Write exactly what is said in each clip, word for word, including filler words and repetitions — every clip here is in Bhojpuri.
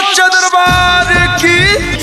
सच्चा दरबार की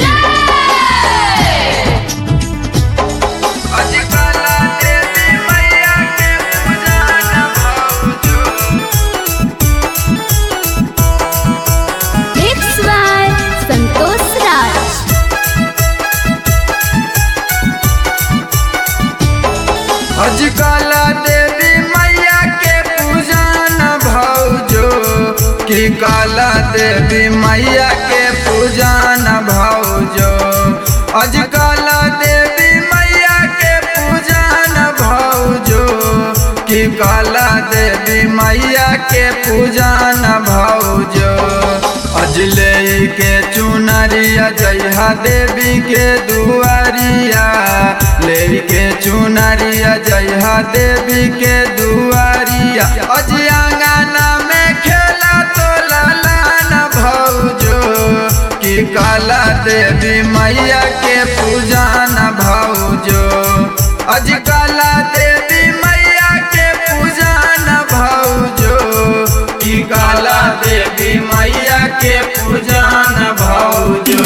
अजकला देवी मैया के पूजन भौजो की काला देवी मैया के पूजन भौजो अजकला देवी मैया के पूजन भौजो की काला देवी मैया के पूजन भौजो अजले के चुनरिया जइहा देवी के दुआरिया ले के चुनरिया जइहा देवी के दुआरिया अज आंगना में खेला तो लालन भौजो की काला देवी मैया के पूजन भौजो अज काला देवी मैया के पूजन भौजो की काला देवी मैया के पूजन भौजो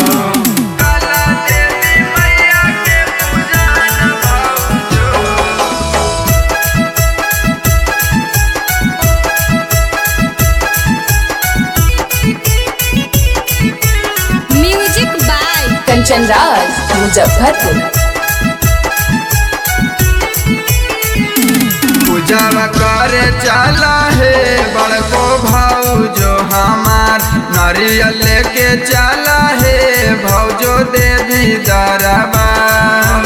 कंचन राज मुजफ्फरपुर। पूजा करे चला है बड़को भौजो हमार नारियल लेके चला है भौजो देवी दरबार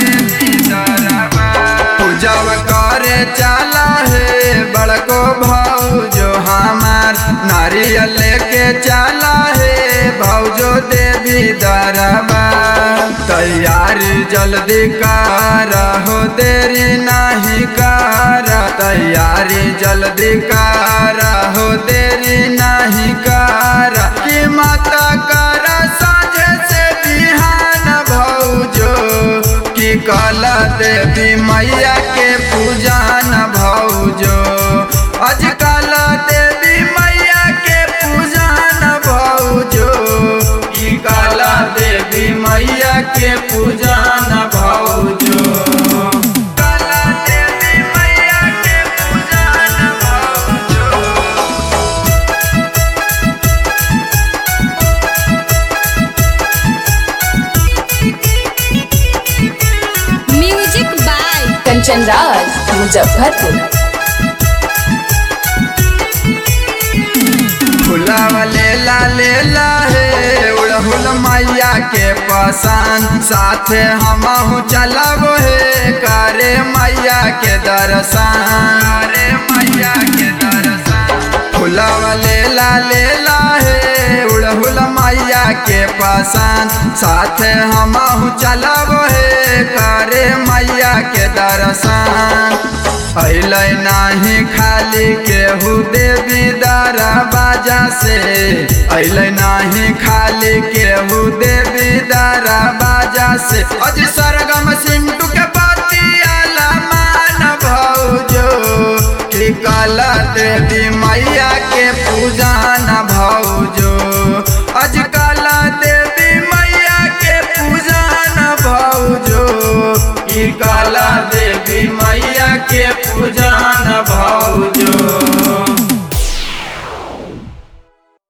पूजा करे चला है बड़को भौजो हमार नारियल लेके चला है भौजो देवी दरबार तैयारी जल्दी कर हो देरी नहीं कर तैयारी जल्दी कर हो देरी नहीं कर कि माता कर साझे से बिहान भौजो कि काला देवी मैया के पूजन भौजो अज काला देवी मैया के पूजन भौजो कि काला देवी मैया के पूजन भौजो काला देवी मैया के पूजन भौजो म्यूजिक बाय कंचन राज मुजफ्फरपुर। फुलावा लेला लेला है उड़हुल मैया के पसंद साथे हमहु चलब है करे मैया के दर्शन करे मैया के दर्शन फुलावा लेला लेला है उड़हुल मैया के पसंद साथे हमहु चलब है करे मैया के दर्शन अइलै नाही खाली केहू देवी दरबाजा से अइलै नाही खाली केहू देवी दरबाजा से अज सरगम सिंटू के बतिया मान भौजो कि काला देवी मैया के पूजन